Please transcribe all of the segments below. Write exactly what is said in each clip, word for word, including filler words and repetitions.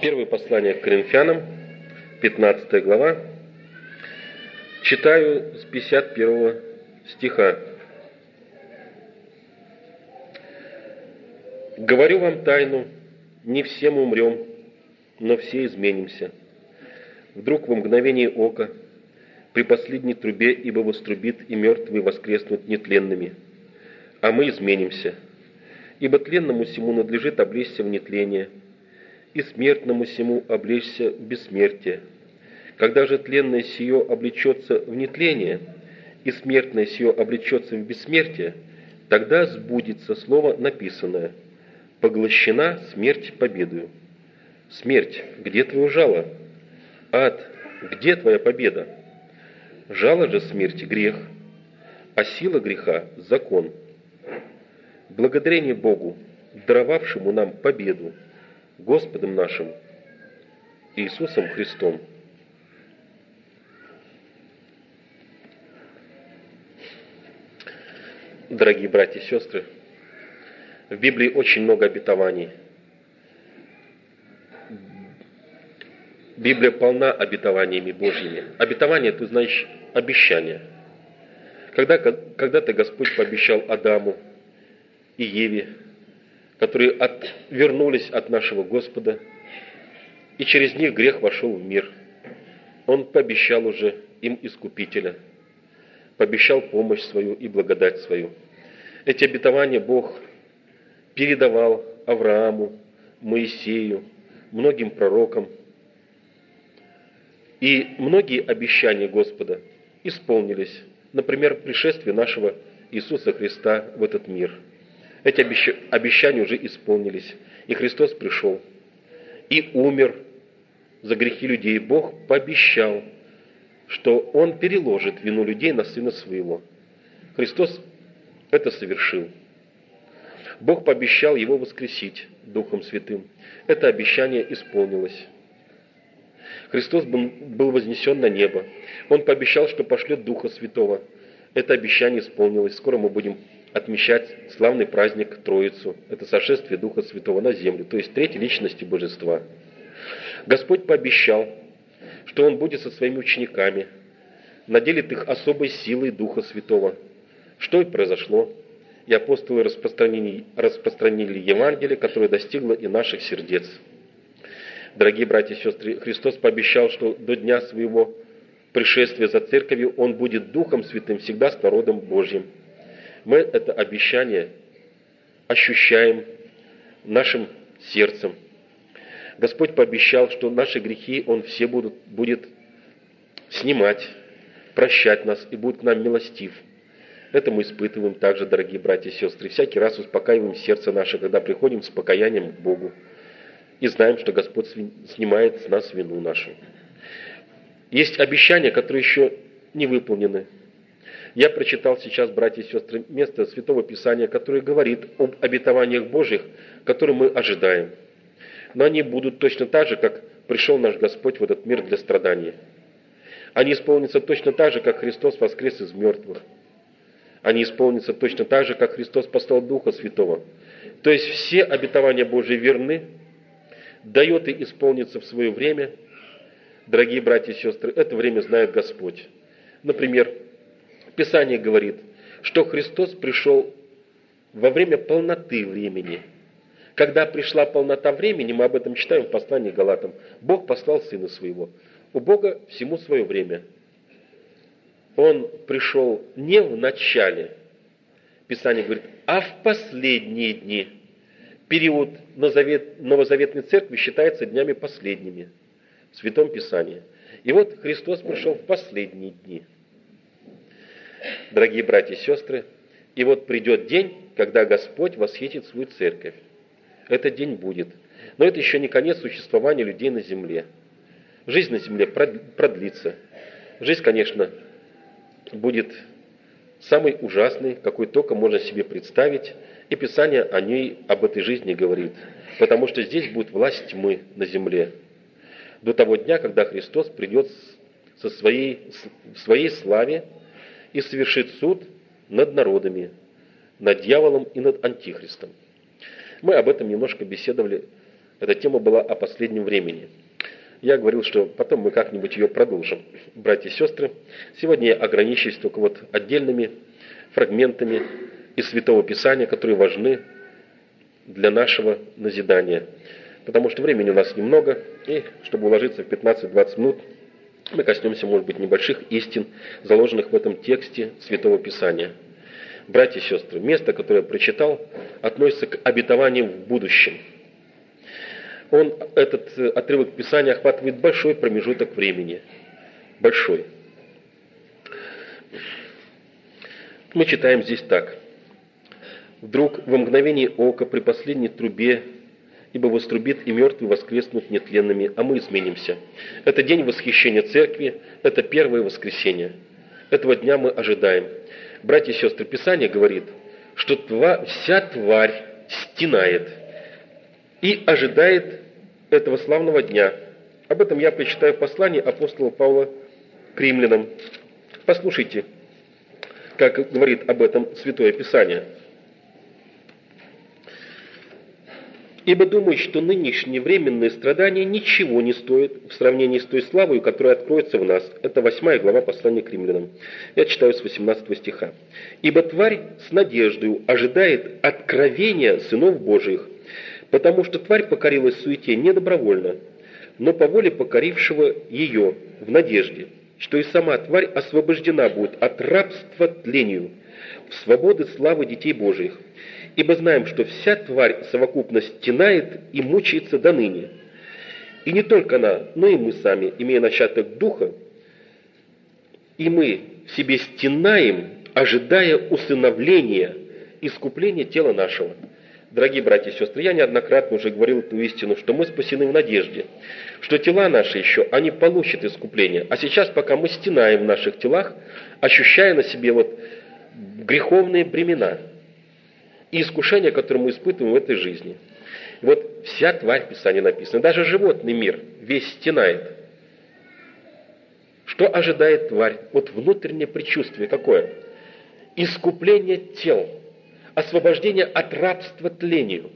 Первое послание к Коринфянам, пятнадцатая глава. Читаю с пятьдесят первого стиха. «Говорю вам тайну, не все мы умрем, но все изменимся. Вдруг во мгновение ока, при последней трубе, ибо вострубит, и мертвые воскреснут нетленными, а мы изменимся. Ибо тленному сему надлежит облечься в нетление, и смертному сему облечься в бессмертие. Когда же тленное сие облечется в нетление, и смертное сие облечется в бессмертие, тогда сбудется слово написанное: поглощена смерть победою. Смерть, где твое жало? Ад, где твоя победа? Жало же смерти — грех, а сила греха — закон. Благодарение Богу, даровавшему нам победу, Господом нашим Иисусом Христом». Дорогие братья и сестры, в Библии очень много обетований. Библия полна обетованиями Божьими. Обетование, ты знаешь, обещание. Когда, когда-то Господь пообещал Адаму и Еве, которые отвернулись от нашего Господа, и через них грех вошел в мир. Он пообещал уже им Искупителя, пообещал помощь свою и благодать свою. Эти обетования Бог передавал Аврааму, Моисею, многим пророкам. И многие обещания Господа исполнились. Например, пришествие нашего Иисуса Христа в этот мир. Эти обещания уже исполнились. И Христос пришел и умер за грехи людей. Бог пообещал, что Он переложит вину людей на Сына Своего. Христос это совершил. Бог пообещал Его воскресить Духом Святым. Это обещание исполнилось. Христос был вознесен на небо. Он пообещал, что пошлет Духа Святого. Это обещание исполнилось. Скоро мы будем отмечать славный праздник Троицу. Это сошествие Духа Святого на землю, то есть третьей личности Божества. Господь пообещал, что Он будет со своими учениками, наделит их особой силой Духа Святого. Что и произошло. И апостолы распространили, распространили Евангелие, которое достигло и наших сердец. Дорогие братья и сестры, Христос пообещал, что до дня своего пришествия за церковью Он будет Духом Святым всегда с народом Божьим. Мы это обещание ощущаем нашим сердцем. Господь пообещал, что наши грехи Он все будут, будет снимать, прощать нас и будет к нам милостив. Это мы испытываем также, дорогие братья и сестры. Всякий раз успокаиваем сердце наше, когда приходим с покаянием к Богу. И знаем, что Господь снимает с нас вину нашу. Есть обещания, которые еще не выполнены. Я прочитал сейчас, братья и сестры, место Святого Писания, которое говорит об обетованиях Божьих, которые мы ожидаем. Но они будут точно так же, как пришел наш Господь в этот мир для страдания. Они исполнятся точно так же, как Христос воскрес из мертвых. Они исполнятся точно так же, как Христос послал Духа Святого. То есть все обетования Божьи верны, дает и исполнится в свое время. Дорогие братья и сестры, это время знает Господь. Например, Писание говорит, что Христос пришел во время полноты времени. Когда пришла полнота времени, мы об этом читаем в послании к Галатам, Бог послал Сына Своего. У Бога всему свое время. Он пришел не в начале, Писание говорит, а в последние дни. Период новозаветной церкви считается днями последними в Святом Писании. И вот Христос пришел в последние дни. Дорогие братья и сестры, и вот придет день, когда Господь восхитит свою церковь. Этот день будет. Но это еще не конец существования людей на земле. Жизнь на земле продлится. Жизнь, конечно, будет самой ужасной, какой только можно себе представить. И Писание о ней, об этой жизни говорит. Потому что здесь будет власть тьмы на земле. До того дня, когда Христос придет со своей, в своей славе и совершит суд над народами, над дьяволом и над антихристом. Мы об этом немножко беседовали Эта тема была о последнем времени. Я говорил, что потом мы как-нибудь ее продолжим. Братья и сестры, сегодня я ограничусь только вот отдельными фрагментами из Святого Писания, которые важны для нашего назидания. Потому что времени у нас немного, и чтобы уложиться в пятнадцать-двадцать минут, мы коснемся, может быть, небольших истин, заложенных в этом тексте Святого Писания. Братья и сестры, место, которое я прочитал, относится к обетованиям в будущем. Он, этот отрывок Писания охватывает большой промежуток времени. Большой. Мы читаем здесь так. «Вдруг во мгновение ока при последней трубе, ибо вострубит, и мертвые воскреснут нетленными, а мы изменимся». Это день восхищения церкви, это первое воскресенье. Этого дня мы ожидаем. Братья и сестры, Писание говорит, что тва, вся тварь стенает и ожидает этого славного дня. Об этом я прочитаю в послании апостола Павла к римлянам. Послушайте, как говорит об этом Святое Писание. «Ибо думаю, что нынешние временные страдания ничего не стоят в сравнении с той славой, которая откроется в нас». Это восьмая глава послания к римлянам. Я читаю с восемнадцатого стиха. «Ибо тварь с надеждою ожидает откровения сынов Божиих, потому что тварь покорилась суете не добровольно, но по воле покорившего ее в надежде, что и сама тварь освобождена будет от рабства тлению в свободы славы детей Божиих. Ибо знаем, что вся тварь совокупно стенает и мучается до ныне. И не только она, но и мы сами, имея начаток духа, и мы в себе стенаем, ожидая усыновления, искупления тела нашего». Дорогие братья и сестры, я неоднократно уже говорил эту истину, что мы спасены в надежде, что тела наши еще, они получат искупление. А сейчас, пока мы стенаем в наших телах, ощущая на себе вот греховные бремена и искушения, которые мы испытываем в этой жизни. Вот вся тварь, в Писании написано, даже животный мир весь стенает. Что ожидает тварь? Вот внутреннее предчувствие какое? Искупление тел. Освобождение от рабства тлению.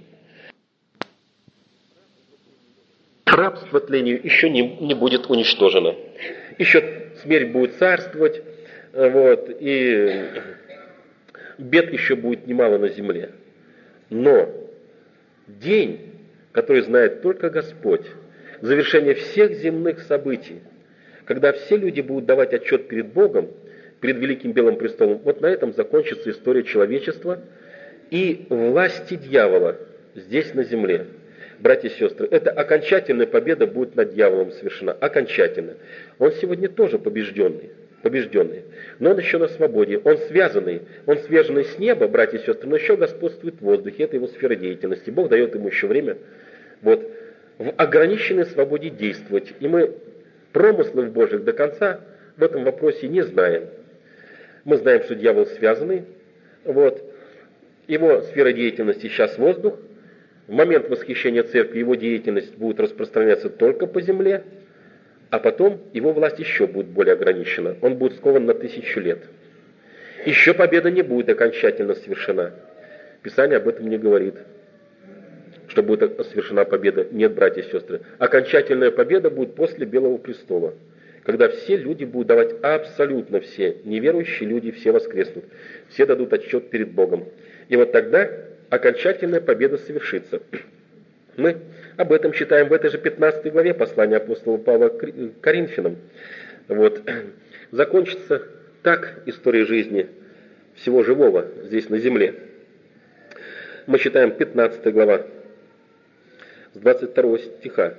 Рабство тлению еще не, не будет уничтожено. Еще смерть будет царствовать, вот, и бед еще будет немало на земле. Но день, который знает только Господь, завершение всех земных событий, когда все люди будут давать отчет перед Богом, перед Великим Белым Престолом, вот на этом закончится история человечества и власти дьявола здесь на земле. Братья и сестры, это окончательная победа будет над дьяволом совершена. Окончательно. Он сегодня тоже побежденный. побежденный. Но он еще на свободе. Он связанный. Он связанный с неба, братья и сестры, но еще господствует в воздухе. Это его сфера деятельности. Бог дает ему еще время вот, в ограниченной свободе действовать. И мы промыслов Божьих до конца в этом вопросе не знаем. Мы знаем, что дьявол связанный. Вот. Его сфера деятельности сейчас воздух. В момент восхищения церкви его деятельность будет распространяться только по земле, а потом его власть еще будет более ограничена. Он будет скован на тысячу лет. Еще победа не будет окончательно совершена. Писание об этом не говорит, что будет совершена победа. Нет, братья и сестры. Окончательная победа будет после Белого престола, когда все люди будут давать, абсолютно все, неверующие люди, все воскреснут. Все дадут отчет перед Богом. И вот тогда окончательная победа совершится. Мы об этом читаем в этой же пятнадцатой главе послания апостола Павла к Коринфянам. Вот. Закончится так история жизни всего живого здесь на земле. Мы читаем пятнадцатая глава с двадцать второго стиха.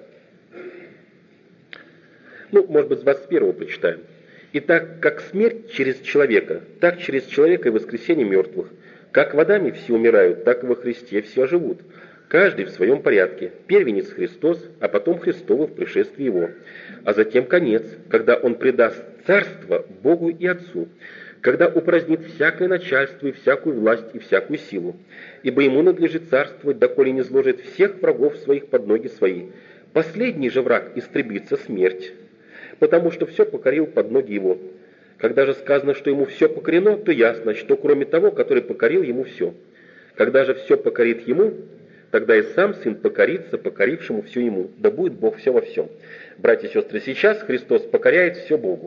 Ну, может быть, с двадцать первого прочитаем. «Итак, как смерть через человека, так через человека и воскресение мертвых. Как в Адаме все умирают, так и во Христе все оживут. Каждый в своем порядке. Первенец Христос, а потом Христово в пришествии Его. А затем конец, когда Он предаст царство Богу и Отцу, когда упразднит всякое начальство и всякую власть и всякую силу. Ибо Ему надлежит царствовать, доколе не сложит всех врагов своих под ноги свои. Последний же враг истребится смерть, потому что все покорил под ноги Его. Когда же сказано, что Ему все покорено, то ясно, что кроме того, который покорил Ему все. Когда же все покорит Ему, тогда и сам Сын покорится покорившему все Ему, да будет Бог все во всем. Братья и сестры, сейчас Христос покоряет все Богу.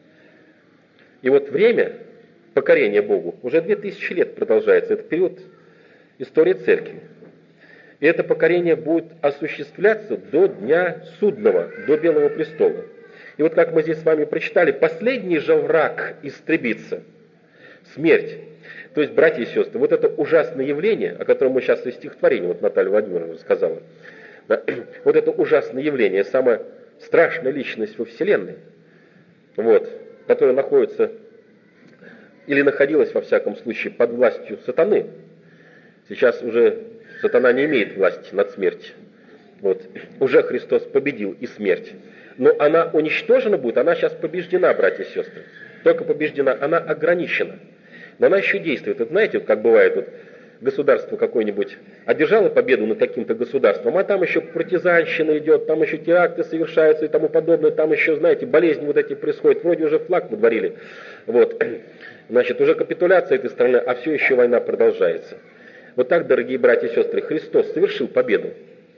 И вот время покорения Богу уже две тысячи лет продолжается, это период истории Церкви. И это покорение будет осуществляться до Дня Судного, до Белого престола. И вот как мы здесь с вами прочитали, последний же враг истребится – смерть. То есть, братья и сестры, вот это ужасное явление, о котором мы сейчас из стихотворения, вот Наталья Владимировна рассказала, да, вот это ужасное явление, самая страшная личность во Вселенной, вот, которая находится или находилась, во всяком случае, под властью сатаны. Сейчас уже сатана не имеет власти над смертью. Вот. Уже Христос победил и смерть. Но она уничтожена будет, она сейчас побеждена, братья и сестры. Только побеждена, она ограничена. Но она еще действует. Вот знаете, вот как бывает, вот государство какое-нибудь одержало победу над каким-то государством, а там еще партизанщина идет, там еще теракты совершаются и тому подобное, там еще, знаете, болезни вот эти происходят. Вроде уже флаг выдворили. Вот. Значит, уже капитуляция этой страны, а все еще война продолжается. Вот так, дорогие братья и сестры, Христос совершил победу.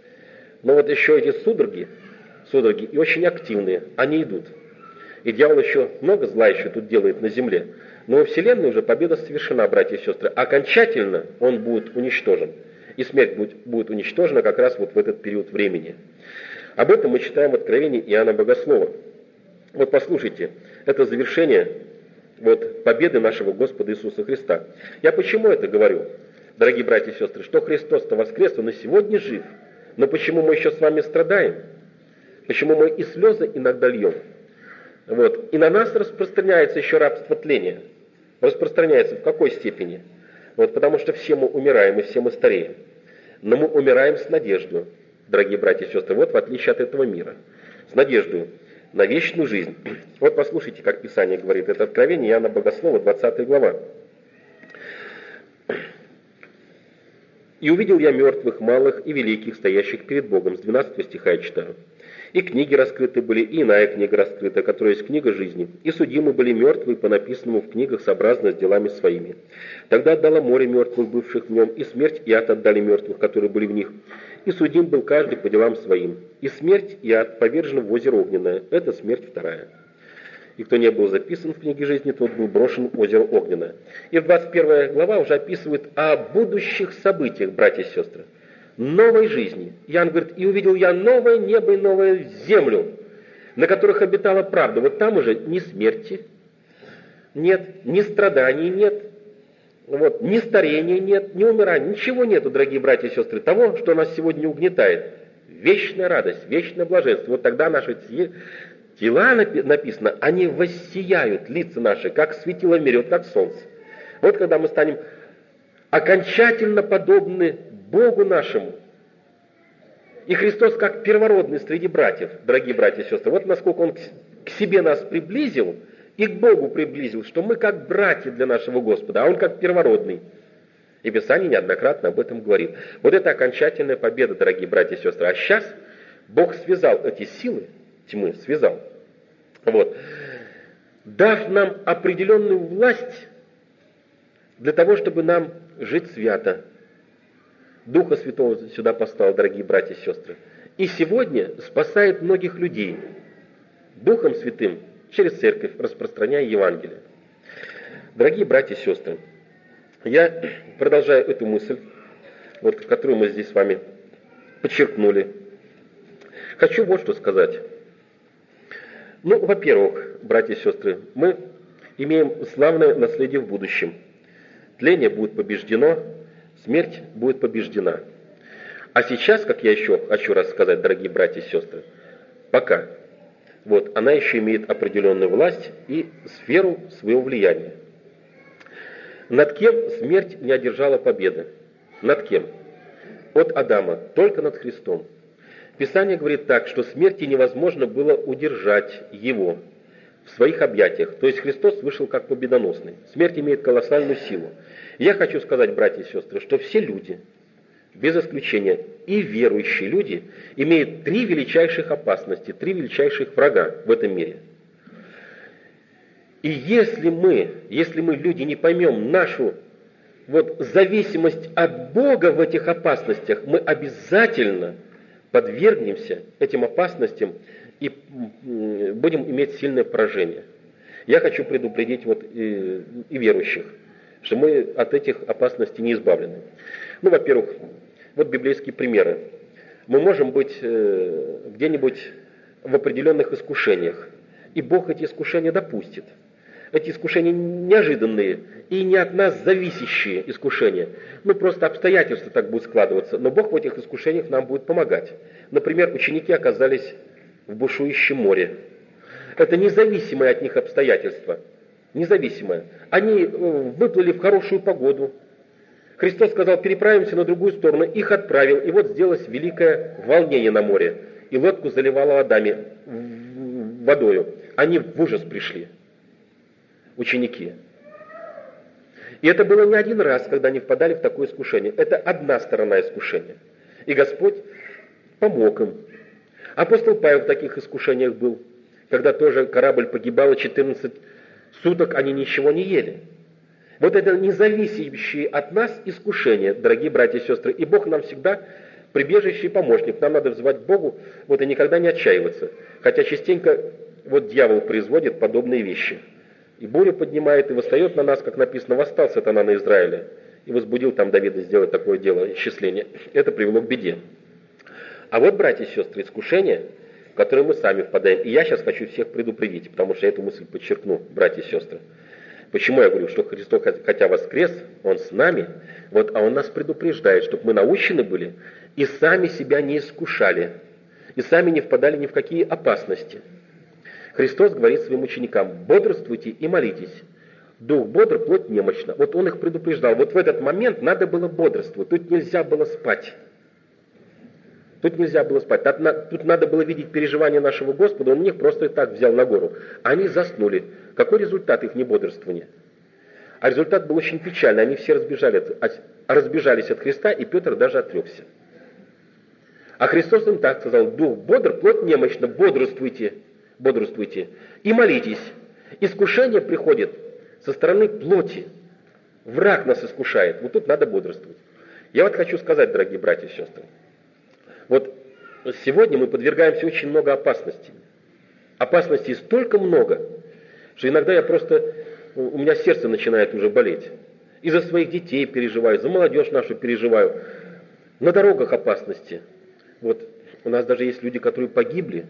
Но вот еще эти судороги, судороги и очень активные, они идут. И дьявол еще много зла еще тут делает на земле. Но во Вселенной уже победа совершена, братья и сестры. Окончательно он будет уничтожен. И смерть будет, будет уничтожена как раз вот в этот период времени. Об этом мы читаем в Откровении Иоанна Богослова. Вот послушайте, это завершение вот, победы нашего Господа Иисуса Христа. Я почему это говорю, дорогие братья и сестры? Что Христос-то воскрес, Он и сегодня жив. Но почему мы еще с вами страдаем? Почему мы и слезы иногда льем? Вот. И на нас распространяется еще рабство тления. Распространяется в какой степени? Вот, потому что все мы умираем и все мы стареем. Но мы умираем с надеждой, дорогие братья и сестры, вот в отличие от этого мира. С надеждой на вечную жизнь. Вот послушайте, как Писание говорит. Это Откровение Иоанна Богослова, двадцатая глава. «И увидел я мертвых, малых и великих, стоящих перед Богом». С двенадцатого стиха я читаю. «И книги раскрыты были, и иная книга раскрыта, которая есть книга жизни. И судимы были мертвые по написанному в книгах сообразно с делами своими. Тогда отдало море мертвых, бывших в нем, и смерть и ад отдали мертвых, которые были в них. И судим был каждый по делам своим. И смерть и ад повержены в озеро огненное». Это смерть вторая. «И кто не был записан в книге жизни, тот был брошен в озеро огненное». И в двадцать первая глава уже описывает о будущих событиях, братья и сестры. Новой жизни. Иоанн говорит: «И увидел я новое небо и новую землю, на которых обитала правда». Вот там уже ни смерти нет, ни страданий нет, вот, ни старения нет, ни умирания, ничего нету, дорогие братья и сестры, того, что нас сегодня угнетает. Вечная радость, вечное блаженство. Вот тогда наши тела, написано, они воссияют, лица наши, как светило в мире, вот как солнце. Вот когда мы станем окончательно подобны Богу нашему. И Христос как первородный среди братьев, дорогие братья и сестры, вот насколько Он к себе нас приблизил и к Богу приблизил, что мы как братья для нашего Господа, а Он как первородный. И Писание неоднократно об этом говорит. Вот это окончательная победа, дорогие братья и сестры. А сейчас Бог связал эти силы тьмы, связал, вот, дав нам определенную власть для того, чтобы нам жить свято. Духа Святого сюда поставил, дорогие братья и сестры. И сегодня спасает многих людей Духом Святым через церковь, распространяя Евангелие. Дорогие братья и сестры, я продолжаю эту мысль, вот, которую мы здесь с вами подчеркнули. Хочу вот что сказать. Ну, во-первых, братья и сестры, мы имеем славное наследие в будущем. Тление будет побеждено, смерть будет побеждена. А сейчас, как я еще хочу раз сказать, дорогие братья и сестры, пока вот, она еще имеет определенную власть и сферу своего влияния. Над кем смерть не одержала победы? Над кем? От Адама, только над Христом. Писание говорит так, что смерти невозможно было удержать его в своих объятиях. То есть Христос вышел как победоносный. Смерть имеет колоссальную силу. Я хочу сказать, братья и сестры, что все люди, без исключения, и верующие люди, имеют три величайших опасности, три величайших врага в этом мире. И если мы, если мы, люди, не поймем нашу вот зависимость от Бога в этих опасностях, мы обязательно подвергнемся этим опасностям и будем иметь сильное поражение. Я хочу предупредить вот и, и верующих, что мы от этих опасностей не избавлены. Ну, во-первых, вот библейские примеры. Мы можем быть э, где-нибудь в определенных искушениях, и Бог эти искушения допустит. Эти искушения неожиданные и не от нас зависящие искушения. Ну, просто обстоятельства так будут складываться, но Бог в этих искушениях нам будет помогать. Например, ученики оказались в бушующем море. Это независимые от них обстоятельства. Независимое. Они выплыли в хорошую погоду. Христос сказал, переправимся на другую сторону. Их отправил. И вот сделалось великое волнение на море. И лодку заливало водами, водою. Они в ужас пришли. Ученики. И это было не один раз, когда они впадали в такое искушение. Это одна сторона искушения. И Господь помог им. Апостол Павел в таких искушениях был, когда тоже корабль погибал, и четырнадцать суток они ничего не ели. Вот это независящие от нас искушения, дорогие братья и сестры. И Бог нам всегда прибежище и помощник. Нам надо взывать к Богу, вот и никогда не отчаиваться. Хотя частенько вот дьявол производит подобные вещи. И бурю поднимает, и восстает на нас, как написано, восстал сатана на Израиле. И возбудил там Давида сделать такое дело, исчисление. Это привело к беде. А вот, братья и сестры, искушения, в которые мы сами впадаем. И я сейчас хочу всех предупредить, потому что я эту мысль подчеркну, братья и сестры. Почему я говорю, что Христос, хотя воскрес, Он с нами, вот, а Он нас предупреждает, чтобы мы научены были и сами себя не искушали, и сами не впадали ни в какие опасности. Христос говорит своим ученикам, бодрствуйте и молитесь. Дух бодр, плоть немощна. Вот Он их предупреждал. Вот в этот момент надо было бодрствовать. Тут нельзя было спать. Тут нельзя было спать. Тут надо было видеть переживания нашего Господа. Он их просто и так взял на гору. Они заснули. Какой результат их небодрствования? А результат был очень печальный. Они все разбежались, разбежались от Христа, и Петр даже отрекся. А Христос им так сказал, дух бодр, плоть немощна, бодрствуйте, бодрствуйте и молитесь. Искушение приходит со стороны плоти. Враг нас искушает. Вот тут надо бодрствовать. Я вот хочу сказать, дорогие братья и сестры, вот сегодня мы подвергаемся очень много опасностей. Опасностей столько много, что иногда я просто, у меня сердце начинает уже болеть. И за своих детей переживаю, за молодежь нашу переживаю. На дорогах опасности. Вот у нас даже есть люди, которые погибли.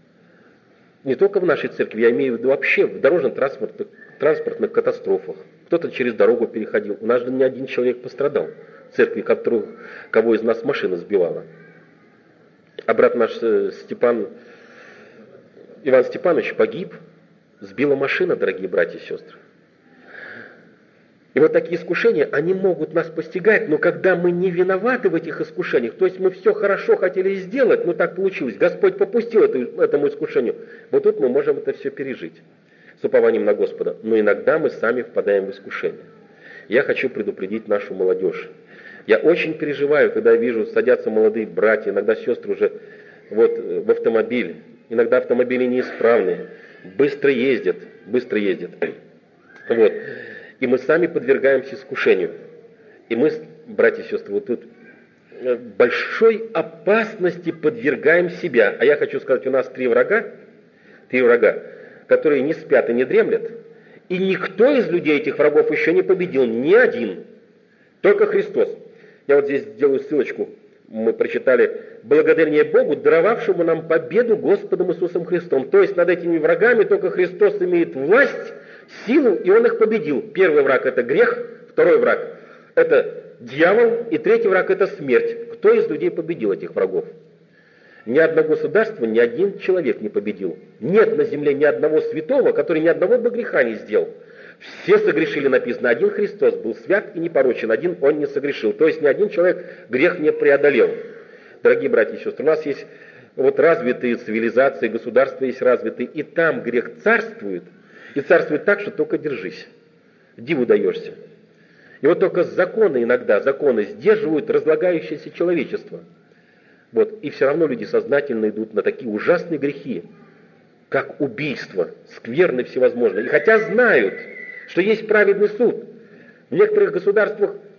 Не только в нашей церкви, я имею в виду вообще в дорожно-транспортных транспортных катастрофах. Кто-то через дорогу переходил. У нас же ни один человек пострадал в церкви, которого, кого из нас машина сбивала. А брат наш Степан, Иван Степанович погиб, сбила машина, дорогие братья и сестры. И вот такие искушения, они могут нас постигать, но когда мы не виноваты в этих искушениях, то есть мы все хорошо хотели сделать, но так получилось, Господь попустил эту, этому искушению, вот тут мы можем это все пережить с упованием на Господа. Но иногда мы сами впадаем в искушение. Я хочу предупредить нашу молодежь. Я очень переживаю, когда вижу, садятся молодые братья, иногда сестры уже вот, в автомобиль. Иногда автомобили неисправные, быстро ездят, быстро ездят. Вот. И мы сами подвергаемся искушению. И мы, братья и сестры, вот тут большой опасности подвергаем себя. А я хочу сказать, у нас три врага, три врага, которые не спят и не дремлят. И никто из людей этих врагов еще не победил, ни один. Только Христос. Я вот здесь сделаю ссылочку. Мы прочитали «Благодарение Богу, даровавшему нам победу Господом Иисусом Христом». То есть над этими врагами только Христос имеет власть, силу, и Он их победил. Первый враг – это грех, второй враг – это дьявол, и третий враг – это смерть. Кто из людей победил этих врагов? Ни одно государство, ни один человек не победил. Нет на земле ни одного святого, который ни одного бы греха не сделал. Все согрешили, написано. Один Христос был свят и непорочен, один Он не согрешил. То есть ни один человек грех не преодолел. Дорогие братья и сестры, у нас есть вот развитые цивилизации, государства есть развитые, и там грех царствует, и царствует так, что только держись. Диву даешься. И вот только законы иногда, законы сдерживают разлагающееся человечество. Вот. И все равно люди сознательно идут на такие ужасные грехи, как убийство, скверны всевозможные. И хотя знают, что есть праведный суд, в некоторых государствах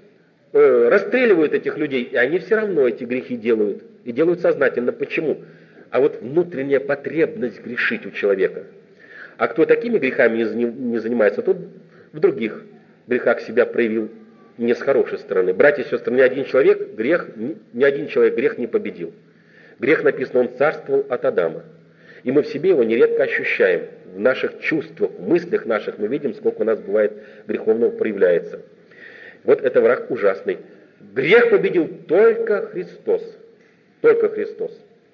э, расстреливают этих людей, и они все равно эти грехи делают. И делают сознательно. Почему? А вот внутренняя потребность грешить у человека. А кто такими грехами не занимается, тот в других грехах себя проявил не с хорошей стороны. Братья и сестры, ни один человек грех, ни один человек грех не победил. Грех, написано, он царствовал от Адама. И мы в себе его нередко ощущаем. В наших чувствах, в мыслях наших мы видим, сколько у нас бывает греховного проявляется. Вот это враг ужасный. Грех победил только Христос. Только Христос.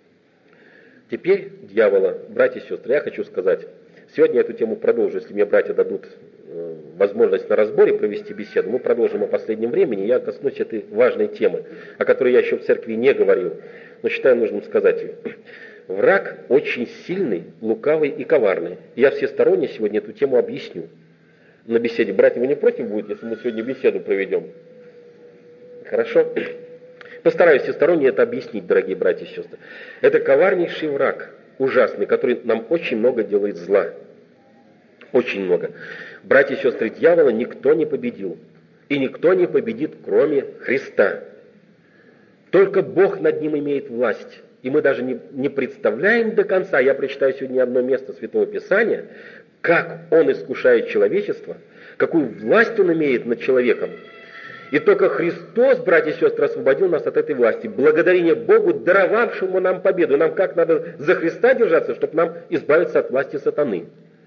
Теперь дьявола, братья и сестры, я хочу сказать, сегодня я эту тему продолжу, если мне братья дадут э, возможность на разборе провести беседу, мы продолжим о последнем времени, я коснусь этой важной темы, о которой я еще в церкви не говорил, но считаю нужным сказать ее. Враг очень сильный, лукавый и коварный. Я всесторонне сегодня эту тему объясню. На беседе. Братья, вы не против будете, если мы сегодня беседу проведем? Хорошо? Постараюсь всесторонне это объяснить, дорогие братья и сестры. Это коварнейший враг, ужасный, который нам очень много делает зла. Очень много. Братья и сестры, дьявола никто не победил. И никто не победит, кроме Христа. Только Бог над ним имеет власть. И мы даже не, не представляем до конца, я прочитаю сегодня одно место Святого Писания, как Он искушает человечество, какую власть Он имеет над человеком. И только Христос, братья и сестры, освободил нас от этой власти. Благодарение Богу, даровавшему нам победу. Нам как надо за Христа держаться, чтобы нам избавиться от власти сатаны.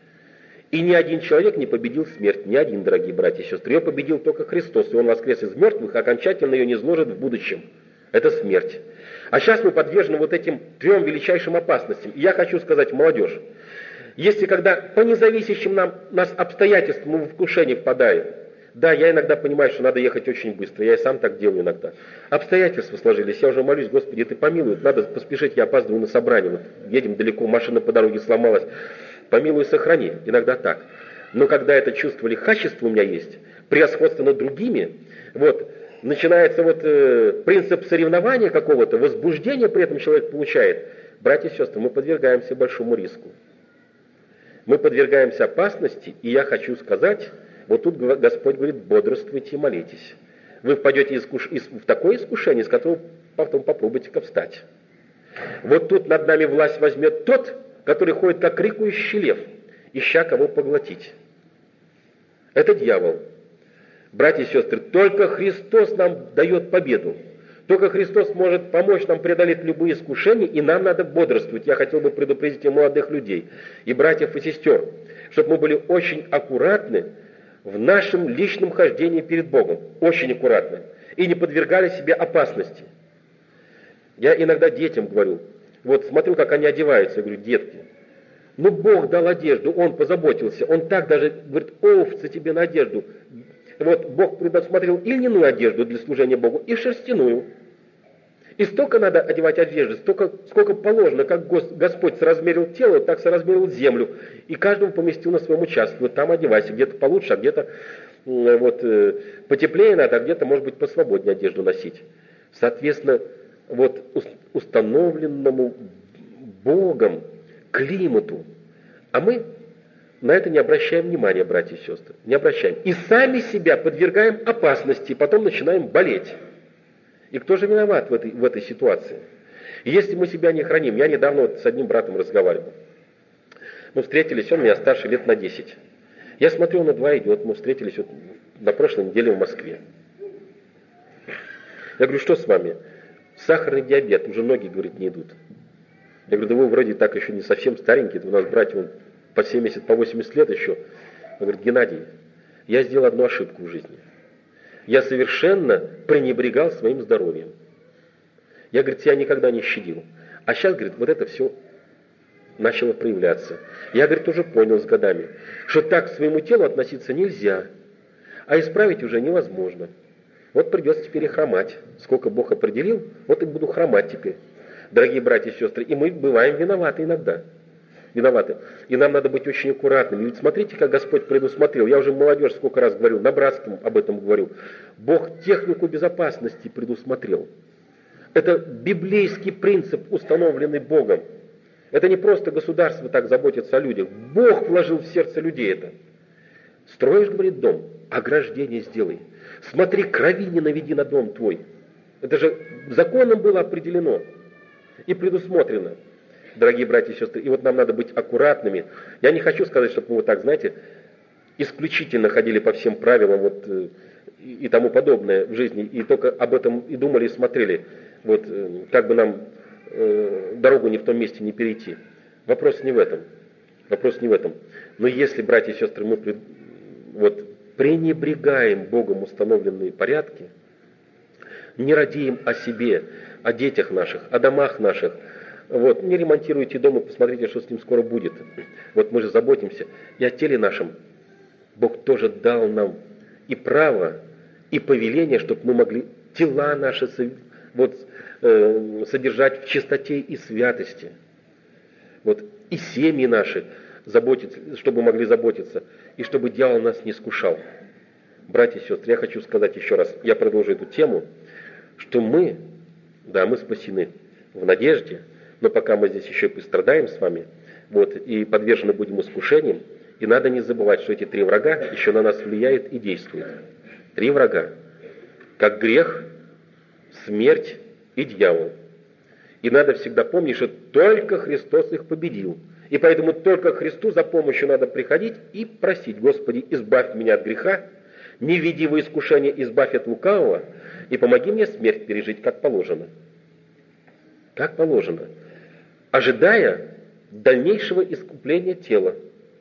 И ни один человек не победил смерть, ни один, дорогие братья и сестры. Ее победил только Христос, и Он воскрес из мертвых, окончательно ее не изложит в будущем. Это смерть. А сейчас мы подвержены вот этим трем величайшим опасностям. И я хочу сказать, молодежь, если когда по независящим нам, нас обстоятельствам мы в искушение впадаем, да, я иногда понимаю, что надо ехать очень быстро, я и сам так делаю иногда. Обстоятельства сложились, я уже молюсь, Господи, Ты помилуй, надо поспешить, я опаздываю на собрание, вот едем далеко, машина по дороге сломалась, помилуй, сохрани, иногда так. Но когда это чувство лихачества у меня есть, превосходство над другими, вот, начинается вот э, принцип соревнования какого-то, возбуждения при этом человек получает. Братья и сестры, мы подвергаемся большому риску. Мы подвергаемся опасности, и я хочу сказать, вот тут Господь говорит, бодрствуйте и молитесь. Вы впадете искуш... в такое искушение, из которого потом попробуйте-ка встать. Вот тут над нами власть возьмет тот, который ходит как рыкающий лев, ища кого поглотить. Это дьявол. Братья и сестры, только Христос нам дает победу. Только Христос может помочь нам преодолеть любые искушения, и нам надо бодрствовать. Я хотел бы предупредить и молодых людей, и братьев, и сестер, чтобы мы были очень аккуратны в нашем личном хождении перед Богом. Очень аккуратны. И не подвергали себе опасности. Я иногда детям говорю, вот смотрю, как они одеваются, я говорю, детки, ну Бог дал одежду, Он позаботился, Он так даже говорит, овцы тебе на одежду. Вот Бог предусмотрел и льняную одежду для служения Богу, и шерстяную. И столько надо одевать одежды, столько, сколько положено, как Господь соразмерил тело, так соразмерил землю. И каждому поместил на своем участке. Вот там одевайся, где-то получше, а где-то вот, потеплее надо, а где-то, может быть, посвободнее одежду носить. Соответственно, вот установленному Богом климату. А мы на это не обращаем внимания, братья и сестры. Не обращаем. И сами себя подвергаем опасности, потом начинаем болеть. И кто же виноват в этой, в этой ситуации? И если мы себя не храним, я недавно вот с одним братом разговаривал. Мы встретились, он меня старше лет на десять. Я смотрю, он на два идет, мы встретились вот на прошлой неделе в Москве. Я говорю, что с вами? Сахарный диабет, уже ноги, говорит, не идут. Я говорю, да вы вроде так еще не совсем старенький, у нас братья вон, по семьдесят, по восемьдесят лет еще. Он говорит, Геннадий, я сделал одну ошибку в жизни. Я совершенно пренебрегал своим здоровьем. Я, говорит, себя никогда не щадил. А сейчас, говорит, вот это все начало проявляться. Я, говорит, уже понял с годами, что так к своему телу относиться нельзя, а исправить уже невозможно. Вот придется теперь и хромать. Сколько Бог определил, вот и буду хромать теперь. Дорогие братья и сестры, и мы бываем виноваты иногда. Виноваты. И нам надо быть очень аккуратными. Ведь смотрите, как Господь предусмотрел. Я уже молодежь сколько раз говорю, на братском об этом говорю. Бог технику безопасности предусмотрел. Это библейский принцип, установленный Богом. Это не просто государство так заботится о людях. Бог вложил в сердце людей это. Строишь, говорит, дом, ограждение сделай. Смотри, крови не наведи на дом твой. Это же законом было определено и предусмотрено, дорогие братья и сестры. И вот нам надо быть аккуратными. Я не хочу сказать, чтобы мы вот так, знаете, исключительно ходили по всем правилам вот, и, и тому подобное в жизни, и только об этом и думали, и смотрели, вот, как бы нам э, дорогу не в том месте не перейти. Вопрос не в этом. Вопрос не в этом. Но если, братья и сестры, мы пред, вот, пренебрегаем Богом установленные порядки, не радеем о себе, о детях наших, о домах наших, вот, не ремонтируйте дом и посмотрите, что с ним скоро будет. Вот мы же заботимся и о теле нашем. Бог тоже дал нам и право, и повеление, чтобы мы могли тела наши вот, э, содержать в чистоте и святости. Вот, и семьи наши заботиться, чтобы могли заботиться, и чтобы дьявол нас не искушал. Братья и сестры, я хочу сказать еще раз, я продолжу эту тему, что мы, да, мы спасены в надежде, но пока мы здесь еще и пострадаем с вами, вот, и подвержены будем искушениям, и надо не забывать, что эти три врага еще на нас влияют и действуют. Три врага, как грех, смерть и дьявол. И надо всегда помнить, что только Христос их победил. И поэтому только к Христу за помощью надо приходить и просить: Господи, избавь меня от греха, не введи во искушение, избавь от лукавого, и помоги мне смерть пережить, как положено. Как положено. Ожидая дальнейшего искупления тела.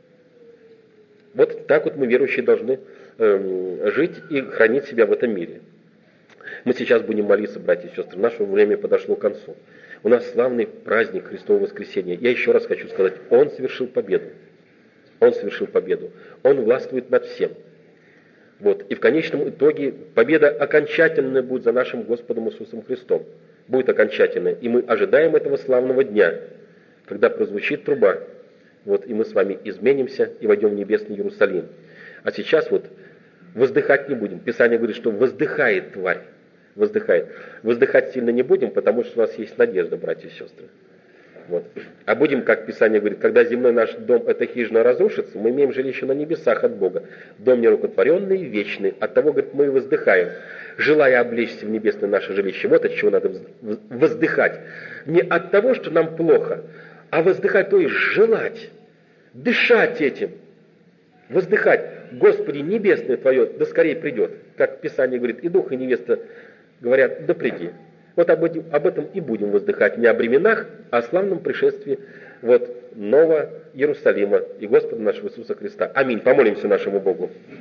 Вот так вот мы, верующие, должны э, жить и хранить себя в этом мире. Мы сейчас будем молиться, братья и сестры. Наше время подошло к концу. У нас славный праздник Христового воскресения. Я еще раз хочу сказать, Он совершил победу. Он совершил победу. Он властвует над всем. Вот. И в конечном итоге победа окончательная будет за нашим Господом Иисусом Христом. Будет окончательная. И мы ожидаем этого славного дня, когда прозвучит труба. Вот, и мы с вами изменимся и войдем в небесный Иерусалим. А сейчас вот воздыхать не будем. Писание говорит, что воздыхает тварь. Воздыхает. Воздыхать сильно не будем, потому что у нас есть надежда, братья и сестры. Вот. А будем, как Писание говорит, когда земной наш дом, эта хижина, разрушится, мы имеем жилище на небесах от Бога. Дом нерукотворенный, вечный. От того, говорит, мы и воздыхаем, желая облечься в небесное наше жилище. Вот от чего надо воздыхать. Не от того, что нам плохо, а воздыхать, то есть желать, дышать этим. Воздыхать: Господи, небесное Твое, да скорее придет. Как Писание говорит, и дух, и невеста говорят, да приди. Вот об этом, об этом и будем воздыхать. Не о временах, а о славном пришествии вот, нового Иерусалима и Господа нашего Иисуса Христа. Аминь. Помолимся нашему Богу.